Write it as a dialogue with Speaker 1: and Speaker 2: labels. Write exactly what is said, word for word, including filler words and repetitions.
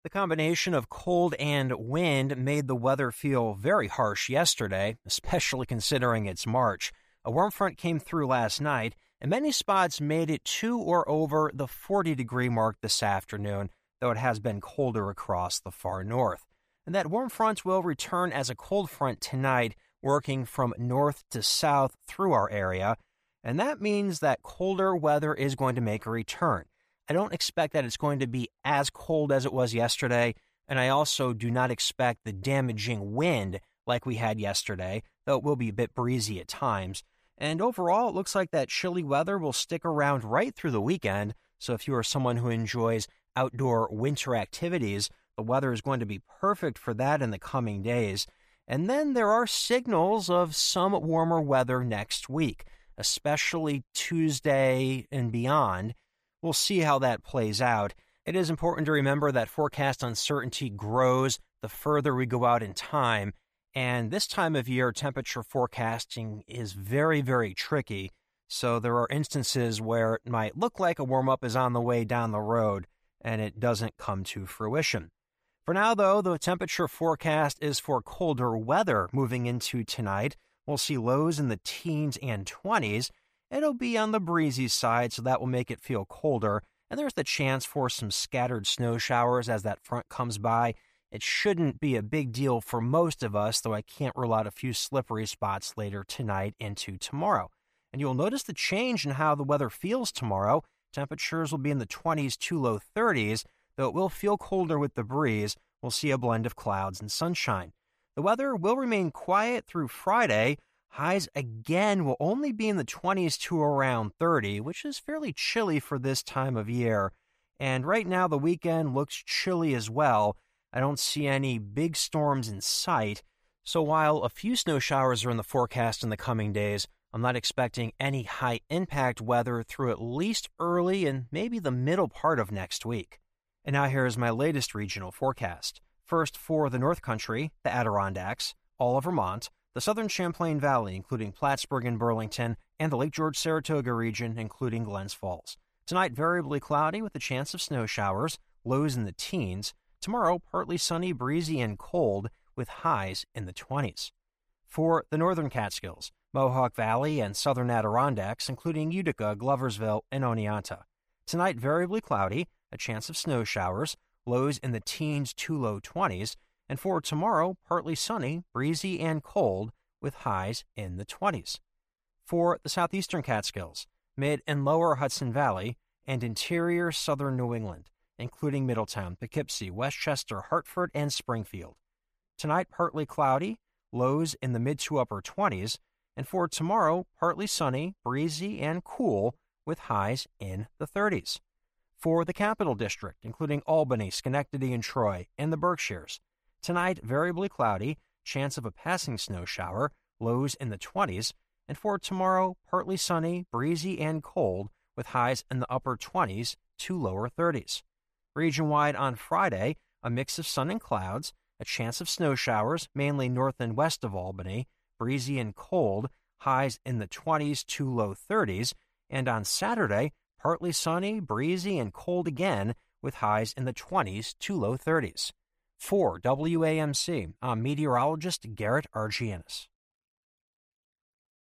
Speaker 1: The combination of cold and wind made the weather feel very harsh yesterday, especially considering it's March. A warm front came through last night, and many spots made it to or over the forty-degree mark this afternoon, though it has been colder across the far north. And that warm front will return as a cold front tonight, working from north to south through our area, and that means that colder weather is going to make a return. I don't expect that it's going to be as cold as it was yesterday, and I also do not expect the damaging wind like we had yesterday, though it will be a bit breezy at times. And overall, it looks like that chilly weather will stick around right through the weekend, so if you are someone who enjoys outdoor winter activities, the weather is going to be perfect for that in the coming days. And then there are signals of some warmer weather next week, especially Tuesday and beyond. We'll see how that plays out. It is important to remember that forecast uncertainty grows the further we go out in time, and this time of year, temperature forecasting is very, very tricky, so there are instances where it might look like a warm-up is on the way down the road, and it doesn't come to fruition. For now, though, the temperature forecast is for colder weather moving into tonight. We'll see lows in the teens and twenties. It'll be on the breezy side, so that will make it feel colder, and there's the chance for some scattered snow showers as that front comes by. It shouldn't be a big deal for most of us, though I can't rule out a few slippery spots later tonight into tomorrow. And you'll notice the change in how the weather feels tomorrow. Temperatures will be in the twenties to low thirties, though it will feel colder with the breeze. We'll see a blend of clouds and sunshine. The weather will remain quiet through Friday. Highs again will only be in the twenties to around thirty, which is fairly chilly for this time of year. And right now the weekend looks chilly as well. I don't see any big storms in sight. So while a few snow showers are in the forecast in the coming days, I'm not expecting any high impact weather through at least early and maybe the middle part of next week. And now here is my latest regional forecast. First, for the North Country, the Adirondacks, all of Vermont, the southern Champlain Valley, including Plattsburgh and Burlington, and the Lake George-Saratoga region, including Glens Falls. Tonight, variably cloudy with a chance of snow showers, lows in the teens. Tomorrow, partly sunny, breezy, and cold, with highs in the twenties. For the northern Catskills, Mohawk Valley, and southern Adirondacks, including Utica, Gloversville, and Oneonta. Tonight, variably cloudy, a chance of snow showers, lows in the teens to low twenties. And for tomorrow, partly sunny, breezy, and cold, with highs in the twenties. For the southeastern Catskills, mid and lower Hudson Valley, and interior southern New England, including Middletown, Poughkeepsie, Westchester, Hartford, and Springfield. Tonight, partly cloudy, lows in the mid to upper twenties. And for tomorrow, partly sunny, breezy, and cool, with highs in the thirties. For the Capital District, including Albany, Schenectady, and Troy, and the Berkshires. Tonight, variably cloudy, chance of a passing snow shower, lows in the twenties, and for tomorrow, partly sunny, breezy, and cold, with highs in the upper twenties to lower thirties. Region-wide on Friday, a mix of sun and clouds, a chance of snow showers, mainly north and west of Albany, breezy and cold, highs in the twenties to low thirties, and on Saturday, partly sunny, breezy, and cold again, with highs in the twenties to low thirties. For W A M C, I'm meteorologist Garrett Argianis.